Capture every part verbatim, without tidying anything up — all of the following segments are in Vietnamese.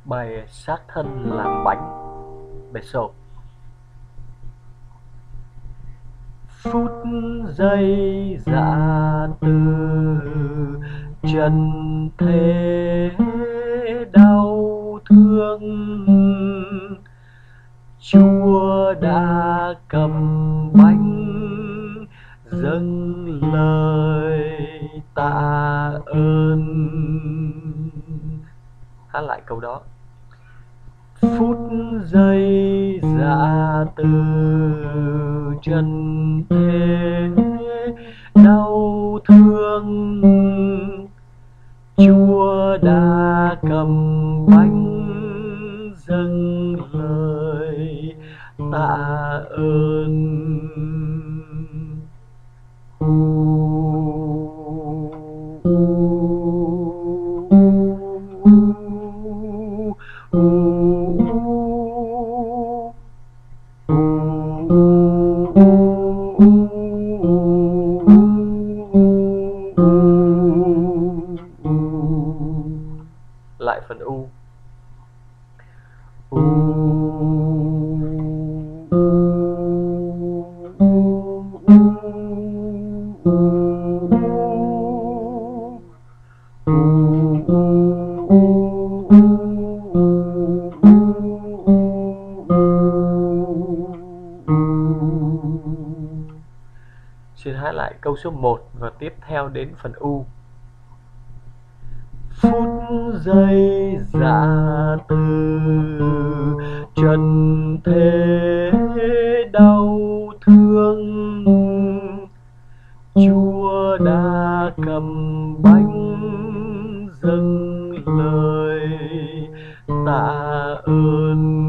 Bài sát thân làm bánh. Bài sổ. Phút giây dạ từ trần thế đau thương, Chúa đã cầm bánh dâng lời tạ ơn. Hát lại câu đó. Phút giây dạ từ trần thế đau thương, Chúa đã cầm bánh dâng lời tạ ơn. Lại phần U. Xin hát lại câu số một và tiếp theo đến phần U. Phút giây dạ từ trần thế đau thương, Chúa đã cầm bánh dâng lời tạ ơn.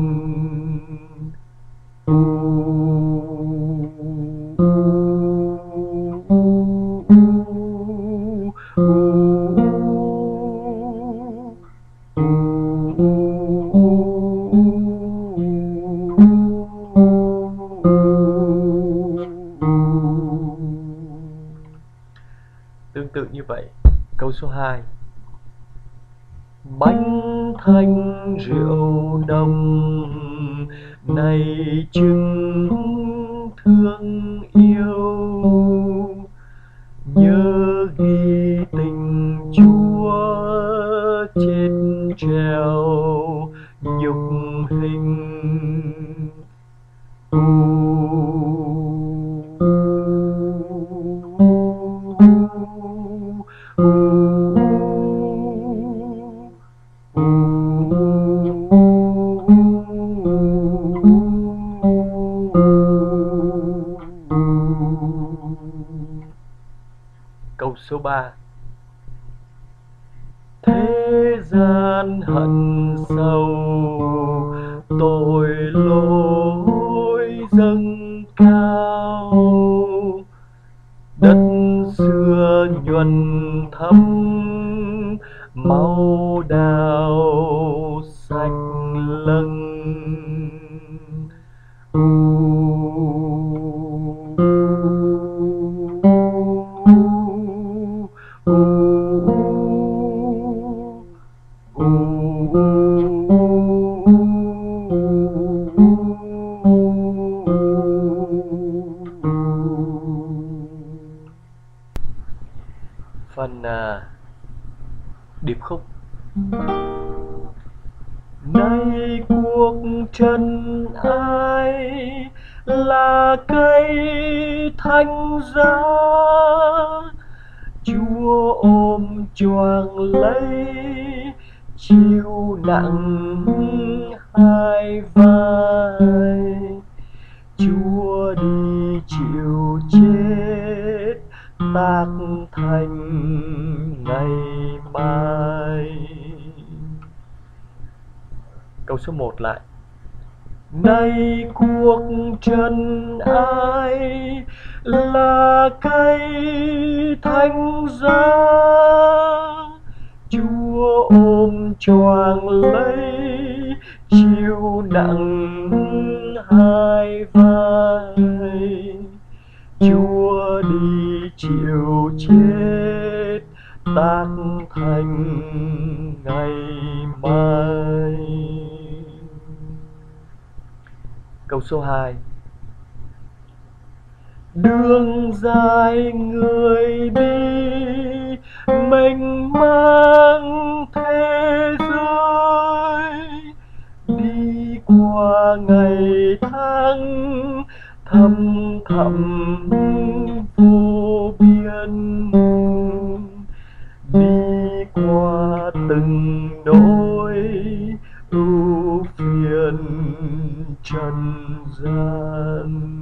Tương tự như vậy, câu số hai. Bánh thanh rượu đồng này chứng thương yêu, nhớ ghi tình Chúa chết treo nhục hình. Câu số ba. Thế gian hận sâu, tội lỗi dâng cao, đất xưa nhuần thắm máu đào sạch lâng. Phần à, điệp khúc. Nay cuộc trần ai là cây thánh giá, Chúa ôm choàng lấy chịu nặng hai vai, Chúa đi chịu chết tác thành ngày mai. Câu số một lại. Nay cuộc trần ai là cây thánh giá, Chúa ôm choàng lấy chịu nặng hai vai, Chúa đi chịu chết tác thành ngày mai. Câu số hai. Đường dài người đi mênh mang thế giới, đi qua ngày tháng thầm thầm vô biên, đi qua từng nỗi ưu phiền trần gian.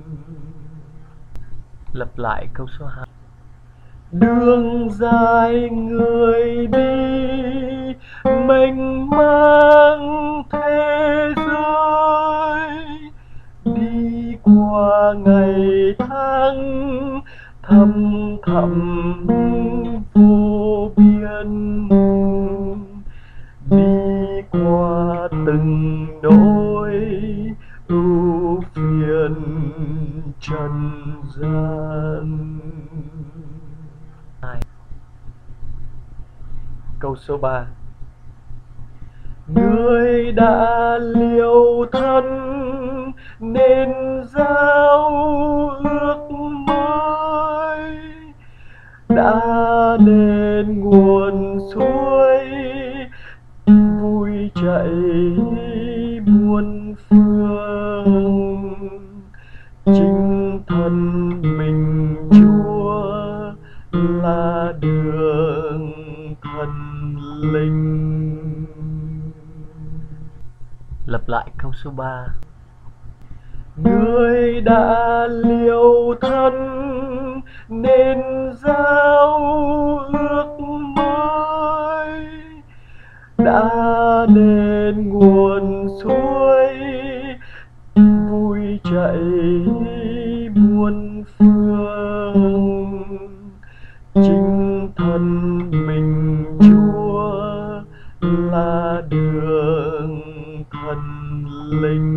Lặp lại câu số hai. Đường dài người đi mênh mang thế giới, đi qua ngày tháng thầm thầm vô biên, đi qua từng nỗi ưu phiền trần gian. Câu số ba. Người đã liều thân nên giao ước mới, đã đến nguồn suối vui chảy muôn phương, chính thân mình Chúa là đường thần linh. Lặp lại câu số ba. Người đã liều thân nên giao ước mới, đã đến nguồn suối vui chảy muôn phương, chính thân mình Chúa là đường thần linh.